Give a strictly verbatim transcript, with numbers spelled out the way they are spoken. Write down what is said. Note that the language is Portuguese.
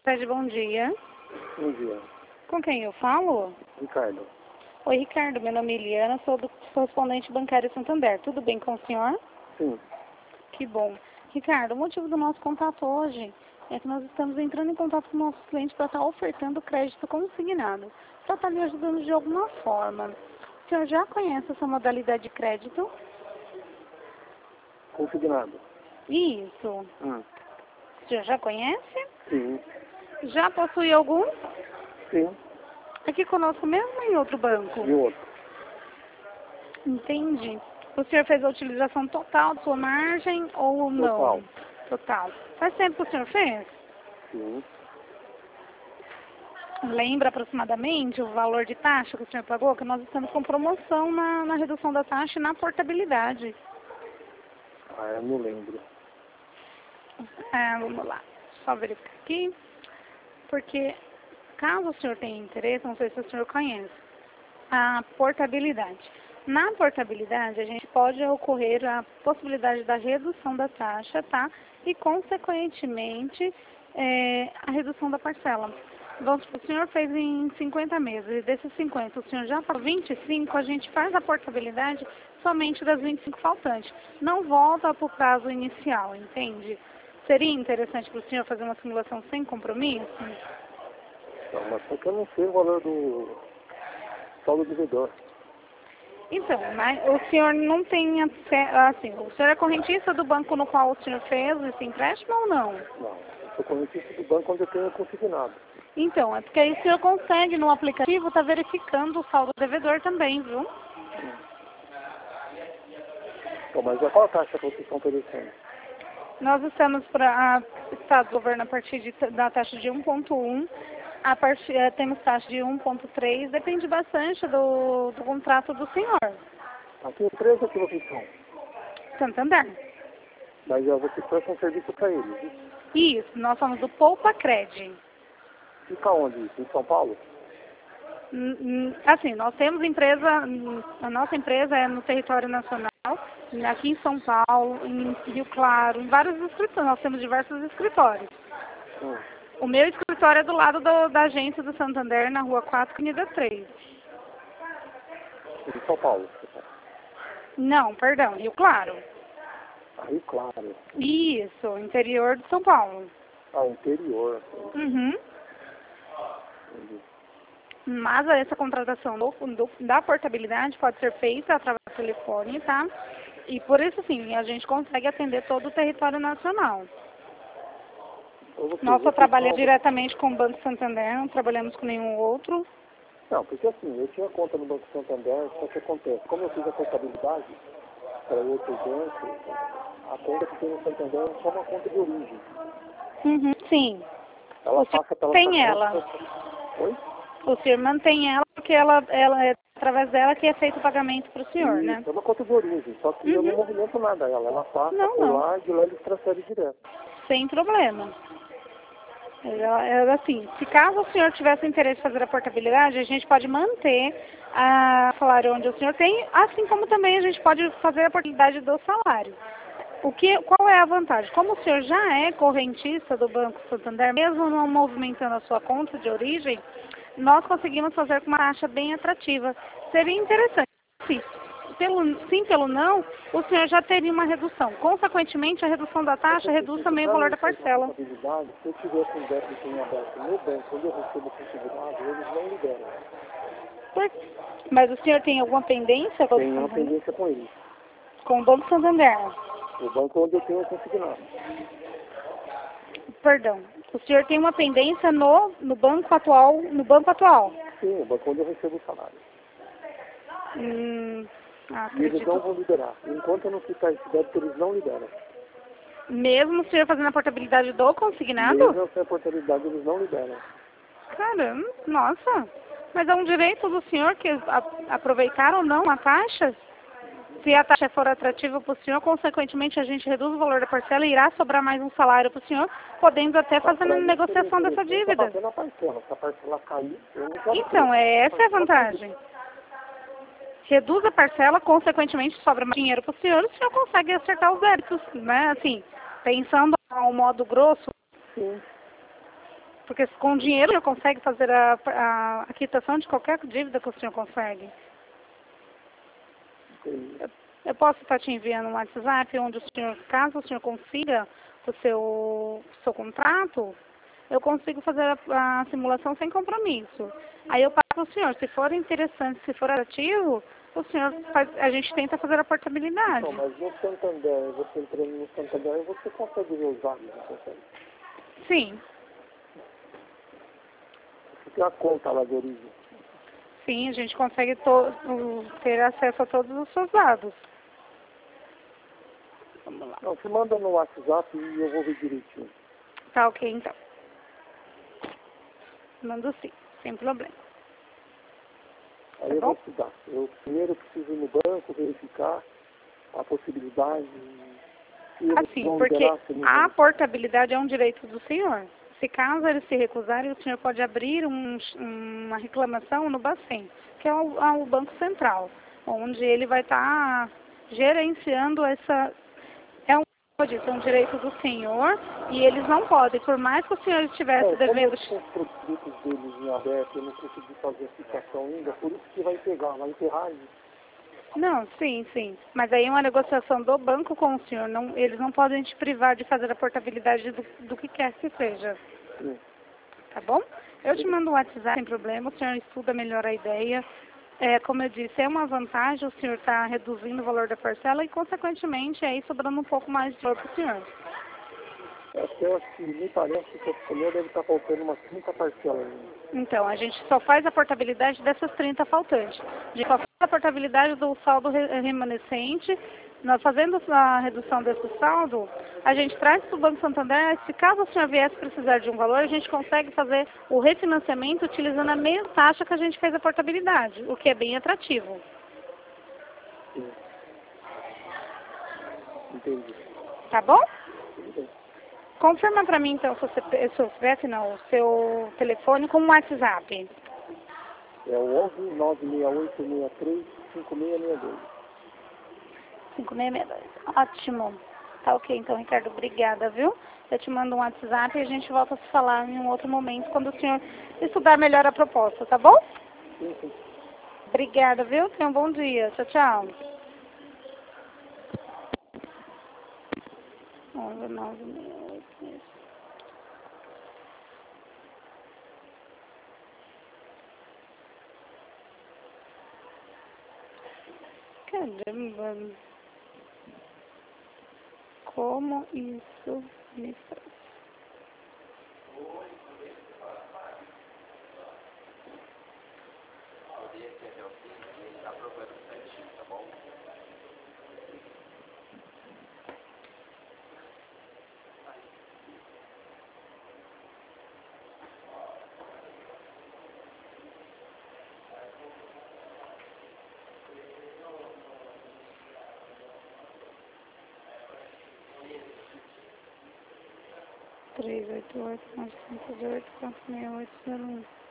Tarde, bom dia. Bom dia. Com quem eu falo? Ricardo. Oi, Ricardo. Meu nome é Eliana, sou do correspondente bancário Santander. Tudo bem com o senhor? Sim. Que bom. Ricardo, o motivo do nosso contato hoje é que nós estamos entrando em contato com nossos clientes para estar ofertando crédito consignado, para estar lhe ajudando de alguma forma. O senhor já conhece essa modalidade de crédito? Consignado. Isso. Hum. O senhor já conhece? Sim. Já possui algum? Sim. Aqui conosco mesmo ou em outro banco? E outro? Entendi. O senhor fez a utilização total da sua margem ou não? Total. Total. Faz tempo que o senhor fez? Sim. Lembra aproximadamente o valor de taxa que o senhor pagou? Que nós estamos com promoção na, na redução da taxa e na portabilidade. Ah, eu não lembro. Ah, vamos lá. Só verificar aqui. Porque, caso o senhor tenha interesse, não sei se o senhor conhece, a portabilidade. Na portabilidade, a gente pode ocorrer a possibilidade da redução da taxa, tá? E, consequentemente, é, a redução da parcela. Vamos, o senhor fez em cinquenta meses, e desses cinquenta, o senhor já para vinte e cinco, a gente faz a portabilidade somente das vinte e cinco faltantes. Não volta para o prazo inicial, entende? Seria interessante para o senhor fazer uma simulação sem compromisso? Não, mas só que eu não sei o valor do saldo devedor. Então, mas o senhor não tem, assim, o senhor é correntista do banco no qual o senhor fez esse empréstimo ou não? Não, eu sou correntista do banco onde eu tenho consignado. Então, é porque aí o senhor consegue no aplicativo estar verificando o saldo devedor também, viu? Bom, mas qual a taxa que vocês estão oferecendo? Nós estamos para o Estado do Governo a partir de, da taxa de um ponto um, a partir, eh, temos taxa de um ponto três, depende bastante do, do contrato do senhor. A que empresa que vocês são? Santander. Mas uh, vocês prestam serviço para eles, isso? Isso, nós somos do Poupa Cred. Fica onde isso? Em São Paulo? Hum, hum, Assim, nós temos empresa, hum, a nossa empresa é no território nacional, aqui em São Paulo, em Rio Claro, em vários escritórios, nós temos diversos escritórios. Hum. O meu escritório é do lado do, da agência do Santander, na rua quatro, Avenida três. Em São Paulo. Não, perdão, Rio Claro. Ah, Rio Claro. Isso, interior de São Paulo. Ah, interior. Uhum. Entendi. Mas essa contratação do, do, da portabilidade pode ser feita através do telefone, tá? E por isso, sim, a gente consegue atender todo o território nacional. Então, vocês, Nós só vocês trabalhamos são... diretamente com o Banco Santander, não trabalhamos com nenhum outro. Não, porque assim, eu tinha conta no Banco Santander, só que acontece, como eu fiz a contabilidade para outro banco, a conta que tem no Santander é só uma conta de origem. Uhum, sim. Ela O senhor passa pela tem sua ela. conta. Oi? O senhor mantém ela porque ela, ela é através dela que é feito o pagamento para o senhor, né? Isso, é uma conta de origem, só que eu não Uhum. movimento nada ela. Ela passa Não, por não. lá e de lá eles transferem direto. Sem problema. Ela, ela, assim, se caso o senhor tivesse interesse em fazer a portabilidade, a gente pode manter a salário onde o senhor tem, assim como também a gente pode fazer a portabilidade do salário. O que, qual é a vantagem? Como o senhor já é correntista do Banco Santander, mesmo não movimentando a sua conta de origem, nós conseguimos fazer com uma taxa bem atrativa. Seria interessante. Sim, pelo, sim, pelo não, o senhor já teria uma redução. Consequentemente, a redução da taxa reduz também o valor da parcela. Se eu tiver com débito em aberto no banco, quando eu recebo consignado, eles não liberam. Por- Mas o senhor tem alguma pendência com o Tem uma Santander? pendência com eles. Com o Banco Santander? O banco onde eu tenho consignado. Perdão. O senhor tem uma pendência no, no banco atual, no banco atual? Sim, o banco onde eu recebo o salário. Hum, ah, E eles não acredito. vão liberar. Enquanto eu não quitar esse débito, eles não liberam. Mesmo o senhor fazendo a portabilidade do consignado? Mesmo sem a portabilidade, eles não liberam. Caramba, nossa. Mas é um direito do senhor que a, aproveitar ou não a taxa? Se a taxa for atrativa para o senhor, consequentemente a gente reduz o valor da parcela e irá sobrar mais um salário para o senhor, podendo até fazer a negociação dessa dívida. Está a parcela. Se a parcela cair, eu não quero Então, é, essa é a vantagem. Reduz a parcela, consequentemente sobra mais dinheiro para o senhor, o senhor consegue acertar os débitos, né? Assim, pensando ao modo grosso. Sim. Porque com dinheiro o senhor consegue fazer a, a, a quitação de qualquer dívida que o senhor consegue. Eu, eu posso estar te enviando um WhatsApp onde o senhor, caso o senhor consiga o seu, seu contrato, eu consigo fazer a, a simulação sem compromisso. Aí eu passo para o senhor. Se for interessante, se for atrativo, o senhor faz, a gente tenta fazer a portabilidade. Não, mas no Santander, você entrando no Santander, você consegue ver os dados, não consegue? Sim. Você tem a conta lá de origem. Sim, a gente consegue to ter acesso a todos os seus dados. Vamos lá. Não, você manda no WhatsApp e eu vou ver direitinho. Tá ok, então. Mando sim, sem problema. Aí Tá eu bom? vou estudar. Eu primeiro preciso ir no banco verificar a possibilidade. Se eles Assim, vão porque liberar, se não a vão. portabilidade é um direito do senhor. Se caso eles se recusarem, o senhor pode abrir um, uma reclamação no Bacen, que é o, é o Banco Central, onde ele vai estar gerenciando essa... É um, como eu disse, é um direito do senhor e eles não podem, por mais que o senhor estivesse É, como eu devendo... tenho os produtos deles em aberto, eu não consegui fazer a citação ainda, por isso que vai pegar, vai enterrar isso. Não, sim, sim. Mas aí é uma negociação do banco com o senhor. Não, eles não podem te privar de fazer a portabilidade do, do que quer que seja. Sim. Tá bom? Eu te mando um WhatsApp sem problema, o senhor estuda melhor a ideia. É, como eu disse, é uma vantagem, o senhor está reduzindo o valor da parcela e, consequentemente, aí sobrando um pouco mais de valor para o senhor. É que eu acho que me parece que o senhor deve estar faltando umas trinta parcelas ainda. Então, a gente só faz a portabilidade dessas trinta faltantes. A gente só faz a portabilidade do saldo re- remanescente. Nós fazendo a redução desse saldo, a gente traz para o Banco Santander. Se caso o senhor viesse precisar de um valor, a gente consegue fazer o refinanciamento utilizando a mesma taxa que a gente fez a portabilidade, o que é bem atrativo. Sim. Entendi. Tá bom? Tudo bem. Confirma para mim, então, seu C P F, seu C P F, não, o seu telefone com o WhatsApp. É o onze nove seis oito seis três cinco seis seis dois. cinco seis seis dois. Ótimo. Tá ok, então, Ricardo. Obrigada, viu? Eu te mando um WhatsApp e a gente volta a se falar em um outro momento, quando o senhor estudar melhor a proposta, tá bom? Sim, sim. Obrigada, viu? Tenha um bom dia. Tchau, tchau. onze nove seis oito seis. Caramba. Como isso me faz? três oito oito, nove cinco oito, quatro seis oito zero um.